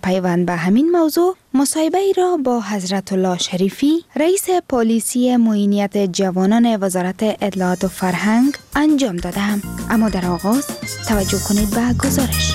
پیوند به همین موضوع مصاحبه ای را با حضرت الله شریفی رئیس پلیسی معینیت جوانان وزارت اطلاعات و فرهنگ انجام دادم. اما در آغاز توجه کنید به گزارش.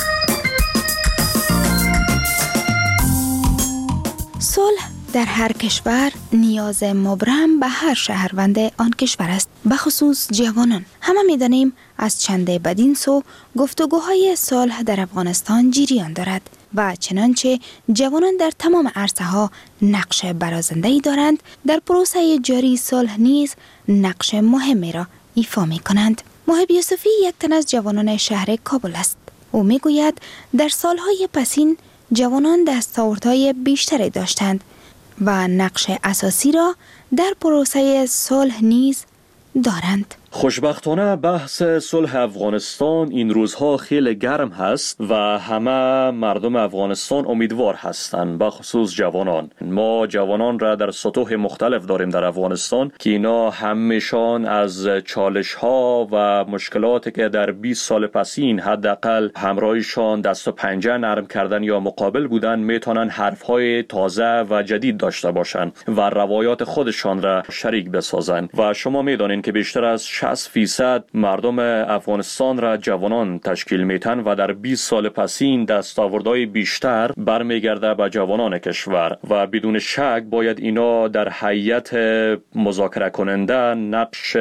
صلح در هر کشور نیاز مبرم به هر شهروند آن کشور است، به خصوص جوانان. همه می‌دانیم از چند بدین سو گفتگوهای صلح در افغانستان جریان دارد و چنانچه جوانان در تمام عرصه‌ها نقش برازنده‌ای دارند، در پروسه جاری صلح نیز نقش مهمی را ایفا می‌کنند. محب یوسفی یک تن از جوانان شهر کابل است. او می‌گوید در سالهای پسین جوانان دستاوردهای بیشتری داشتند و نقش اساسی را در پروسه صلح نیز دارند. خوشبختانه بحث صلح افغانستان این روزها خیلی گرم هست و همه مردم افغانستان امیدوار هستند، به خصوص جوانان. ما جوانان را در سطوح مختلف داریم در افغانستان که اینا همیشان از چالش ها و مشکلاتی که در 20 سال پسین حداقل همراهشان دست و پنجه نرم کردن یا مقابل بودن میتونن حرف های تازه و جدید داشته باشن و روایات خودشان را شریک بسازن. و شما میدانین که بیشتر از 60% مردم افغانستان را جوانان تشکیل میتن و در 20 سال پسین دستاوردهای بیشتر برمیگرده به جوانان کشور و بدون شک باید اینا در هیئت مذاکره کننده نقش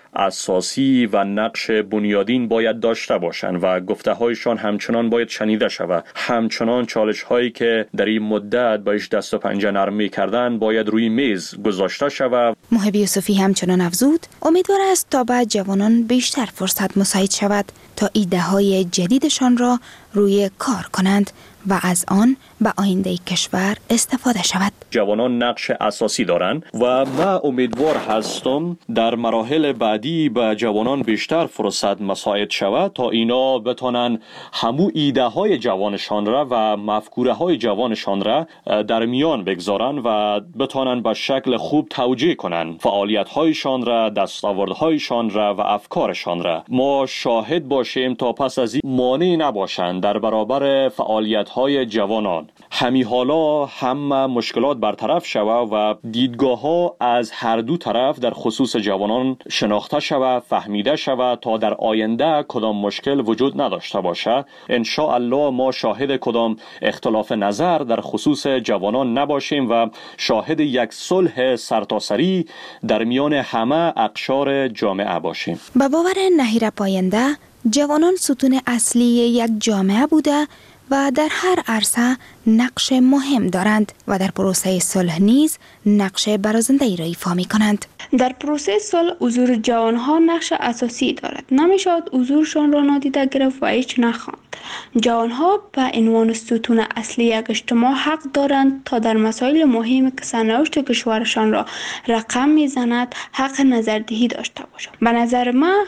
اساسی و نقش بنیادین باید داشته باشند و گفته هایشان همچنان باید شنیده شود. همچنان چالش هایی که در این مدت بهش دست و پنجه نرم می‌کردن باید روی میز گذاشته شود. محب یوسفی همچنان افزود امیدوار است تا بعد جوانان بیشتر فرصت مساعد شود تا ایده های جدیدشان را روی کار کنند و از آن به آینده کشور استفاده شود. جوانان نقش اساسی دارند و من امیدوار هستم در مراحل بعدی به جوانان بیشتر فرصت مساعد شود تا اینا بتونن همو ایده های جوانشان را و مفکوره های جوانشان را در میان بگذارن و بتونن به شکل خوب توجیه کنن فعالیت هایشان را، دستاوردهایشان را و افکارشان را. ما شاهد باشیم تا پس از این مانع نباشند در برابر فعالیت های جوانان. همین حالا همه مشکلات برطرف شود و دیدگاه ها از هر دو طرف در خصوص جوانان شناخته شود، فهمیده شود تا در آینده کدام مشکل وجود نداشته باشه. ان شاء الله ما شاهد کدام اختلاف نظر در خصوص جوانان نباشیم و شاهد یک صلح سرتاسری در میان همه اقشار جامعه باشیم. با باور نهیر پاینده جوانان ستون اصلی یک جامعه بوده و در هر عرصه نقش مهم دارند و در پروسه صلح نیز نقش برازنده‌ای را ایفا می‌کنند. در پروسه صلح حضور جوانها نقش اساسی دارد. نمی‌شود حضورشان را نادیده گرفت و هیچ نخواند. جوانها به عنوان ستون اصلی یک اجتماع حق دارند تا در مسائل مهم که سرنوشت کشورشان را رقم می‌زند حق نظردهی داشته باشند. به نظر من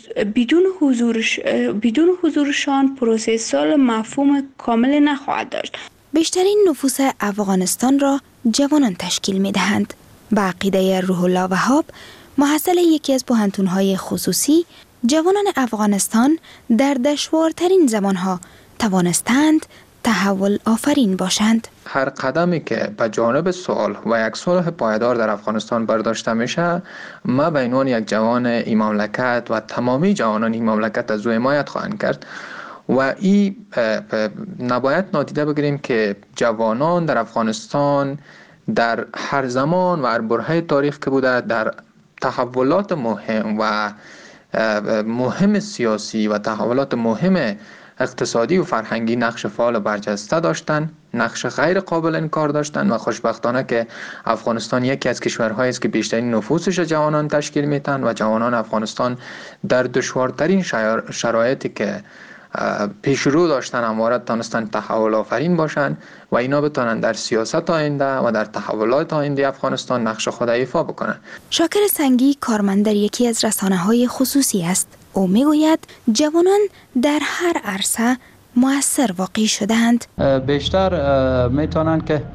بدون حضورشان پروسه صلح مفهوم کامل نخواهد داشت. بیشترین نفوس افغانستان را جوانان تشکیل می‌دهند. به عقیده روح الله وهاب، محصل یکی از پوهنتون‌های خصوصی، جوانان افغانستان در دشوارترین زمانها توانستند تحول آفرین باشند. هر قدمی که به جانب صلح و یک صلح پایدار در افغانستان برداشته میشه، ما به عنوان یک جوان این مملکت و تمامی جوانان این مملکت از او حمایت خواهند کرد و این نباید نادیده بگیریم که جوانان در افغانستان در هر زمان و هر برهه تاریخ که بوده در تحولات مهم و مهم سیاسی و تحولات مهم اقتصادی و فرهنگی نقش فعال و برجسته داشتن، نقش غیر قابل انکار داشتن و خوشبختانه که افغانستان یکی از کشورهایی است که بیشترین نفوسش جوانان تشکیل میتن و جوانان افغانستان در دشوارترین شرایطی که پیش رو داشتن همواره تانستن تحول آفرین باشن و اینا بتونن در سیاست آینده و در تحولات آینده افغانستان نقش خود ایفا بکنن. شاکر سنگی کارمند در یکی از رسانه‌های خصوصی است. او میگوید جوانان در هر عرصه مؤثر واقع شدند. بیشتر میتونن که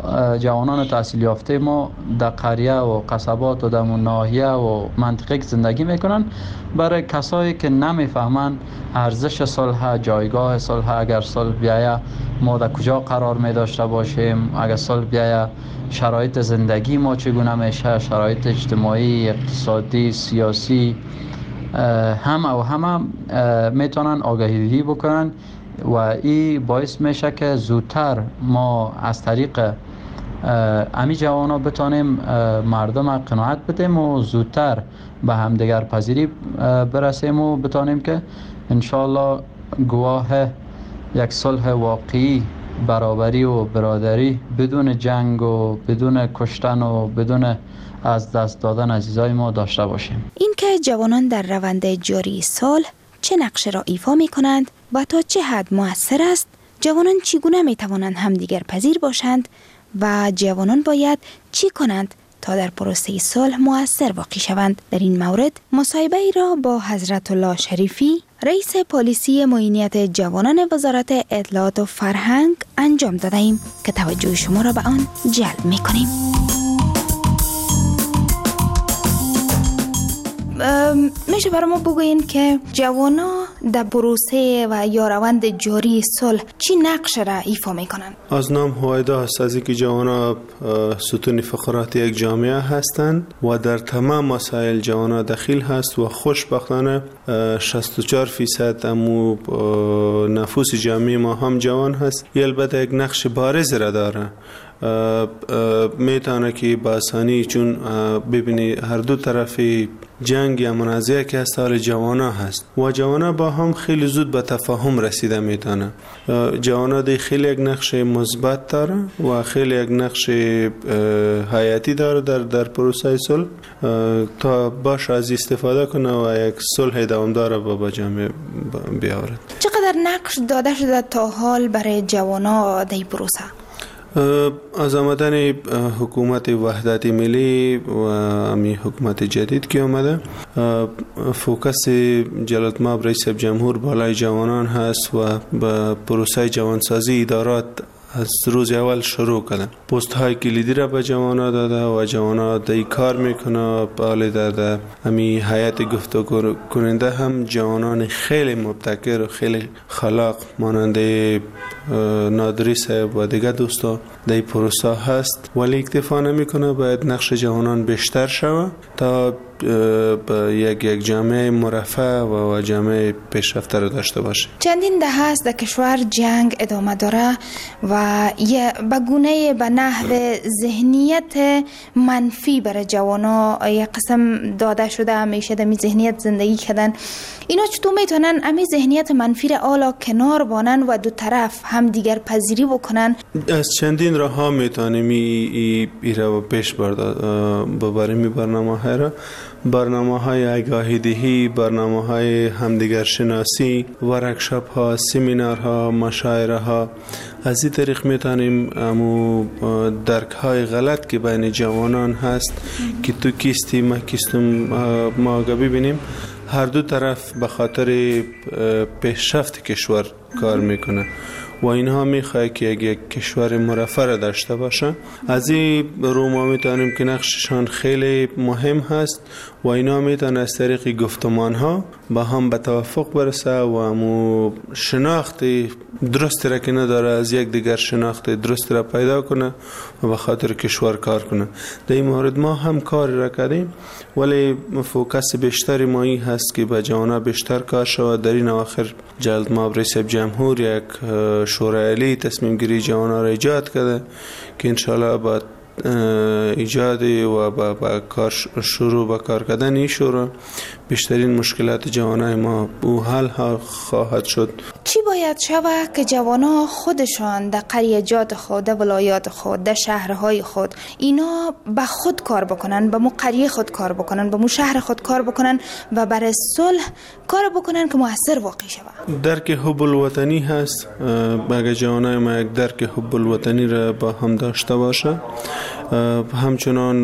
جوانان تحصیل یافته ما در قریه و قصبات و در ناحیه و منطقه که زندگی میکنن، برای کسایی که نمیفهمن ارزش صلح، جایگاه صلح، اگر صلح بیایه ما در کجا قرار می داشته باشیم، اگر صلح بیایه شرایط زندگی ما چگونه میشه، شرایط اجتماعی، اقتصادی، سیاسی، همه میتونن آگاهی بکنن و این باعث میشه که زودتر ما از طریق امی جوانا بتانیم مردم قناعت بدیم و زودتر به همدیگر پذیری برسیم و بتانیم که انشالله گواه یک صلح واقعی، برابری و برادری بدون جنگ و بدون کشتن و بدون از دست دادن عزیزای ما داشته باشیم. اینکه جوانان در روند جاری صلح چه نقش را ایفا می کنند و تا چه حد مؤثر است، جوانان چگونه می توانند همدیگر پذیر باشند و جوانان باید چی کنند تا در پروسه صلح مؤثر واقع شوند. در این مورد مصاحبه ای را با حضرت الله شریفی، رئیس پلیسی معینیت جوانان وزارت اطلاعات و فرهنگ انجام داده ایم که توجه شما را به آن جلب می کنیم. میشه برای ما بگوین که جوانا در پروسه و یا روند جاری صلح چی نقش را ایفا میکنن؟ از نام هویدا هست از اینکه جوانا ستون فقرات یک جامعه هستند و در تمام مسائل جوانا دخیل هست و خوشبختانه 64% امو نفوس جامعه ما هم جوان هست. البته یک نقش بارز را داره، میتونه که با آسانی، چون ببینی هر دو طرفی جنگ یا منازعه که هست حال جوانا هست و جوانا با هم خیلی زود به تفاهم رسیده میتونه. جوانا دی خیلی یک نقش مثبت داره و خیلی یک نقش حیاتی داره در پروسه صلح تا باش از استفاده کنه و یک صلح دوامدار با جامعه بیاورد. چقدر نقش داده شده تا حال برای جوانا در این پروسه؟ از آمدن حکومت وحدت ملی و امی حکومت جدید که آمده، فوکس جلالت مآب رئیس جمهور بالای جوانان هست و به پروسه جوانسازی ادارات از روز اول شروع کردن. پست های کلیدی را به جوانا داده و جوانا دای کار میکنه. بالا در امی هیئت گفتگو کننده هم جوانان خیلی مبتکر و خیلی خلاق ماننده نادری صاحب و دیگه دوستا در پروسه هست، ولی اکتفا نمیکنه. باید نقش جوانان بیشتر شود تا یک جامعه مرفه و جامعه پیشرفته را داشته باشه. چندین دهه است در کشور جنگ ادامه داره و به گونه به نحو ذهنیت منفی برای جوانا یک قسم داده شده میشه در می ذهنیت زندگی کردن. اینا چطور میتونن امی ذهنیت منفی را آلا کنار بانن و دو طرف هم دیگر پذیری بکنن؟ از چندین راه ها میتونیم ای را پیش ببریم. برنامه های آگاهی دهی، برنامه های همدیگر شناسی، ورکشاپ ها، سمینار ها، مشاعره ها. از این طریق میتونیم امو درک های غلط که بین جوانان هست که تو کیستی ما کیستم ما آگاه ببینیم. هر دو طرف به خاطر پیشرفت کشور کار میکنه و اینها میخواه که یک کشور مرفه را داشته باشه. از این رو ما میتونیم که نقششان خیلی مهم هست و اینا میتونن از طریق گفتمان ها با هم به توافق برسه و همو شناخت درست را که نداره از یک دیگر شناخت درست را پیدا کنه و به خاطر کشور کار کنه. در این مورد ما هم کار را کردیم، ولی فوکس بیشتری ما این هست که به جوانا بیشتر کار شود. در این اواخر جلالت مآب رئیس جمهور یک شورای عالی تصمیم گیری جوانا را ایجاد کرده که انشالله با ایجاد و با کار شروع با کار کردن این شورا بیشترین مشکلات جوانای ما او حل خواهد شد. چی باید شود که جوانا خودشان در قریجات خود، در ولایات خود، در شهرهای خود اینا به خود کار بکنن، به مو قریه خود کار بکنن، به مو شهر خود کار بکنن و برای صلح کار بکنن که مؤثر واقع شود؟ درک حب الوطنی هست. اگه جوانای ما یک درک حب الوطنی را با هم داشته باشه، همچنان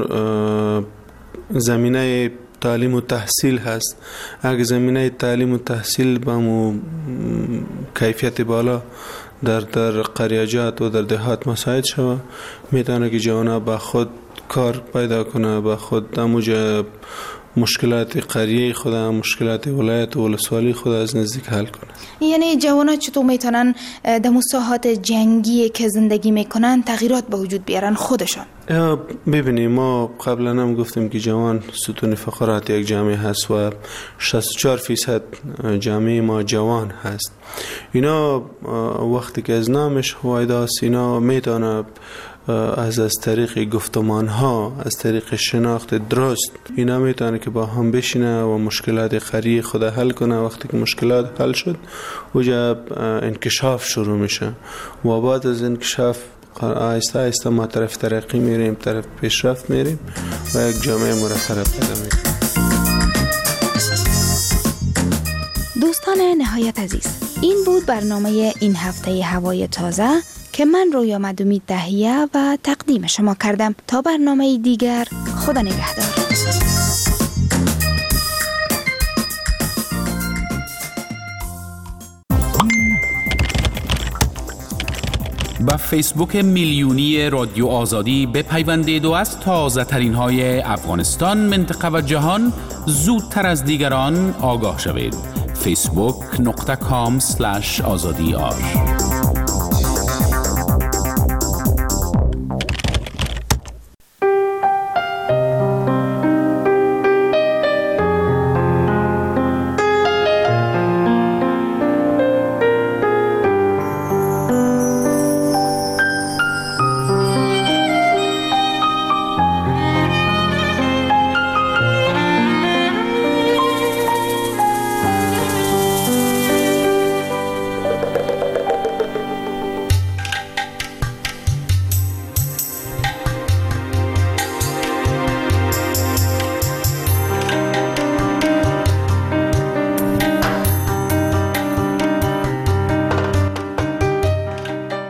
زمینه تعلیم و تحصیل هست. اگه زمینه تعلیم و تحصیل با مو کیفیت بالا در قریاجات و در دهات مساعد شود، میتونه که جوانها با خود کار پیدا کنه، با خود اموجه مشکلات قریه خود، مشکلات ولایت و ولسوالی خود از نزدیک حل کنه. یعنی جوانا چطور میتونن در مساحات جنگی که زندگی میکنن تغییرات به وجود بیارن خودشان؟ ببینیم ما قبلا هم گفتیم که جوان ستون فقرات یک جامعه هست و 64% جامعه ما جوان هست. اینا وقتی که از نامش هوایداست، اینا میتونه از طریق گفتمان ها، از طریق شناخت درست، اینا میتونه که با هم بشینه و مشکلات قریه خود حل کنه. وقتی که مشکلات حل شد اوجا انکشاف شروع میشه و بعد از انکشاف آهسته آهسته ما طرف ترقی میریم، طرف پیشرفت میریم و یک جامعه مرفه پیدا میکنیم. دوستان نهایت عزیز، این بود برنامه این هفته هوای تازه که من رویا مدومی تهیه و تقدیم شما کردم. تا برنامه دیگر، خدا نگهدار. با فیسبوک میلیونی رادیو آزادی بپیوندید و از تازه ترین های افغانستان، منطقه و جهان زودتر از دیگران آگاه شوید. facebook.com/azadi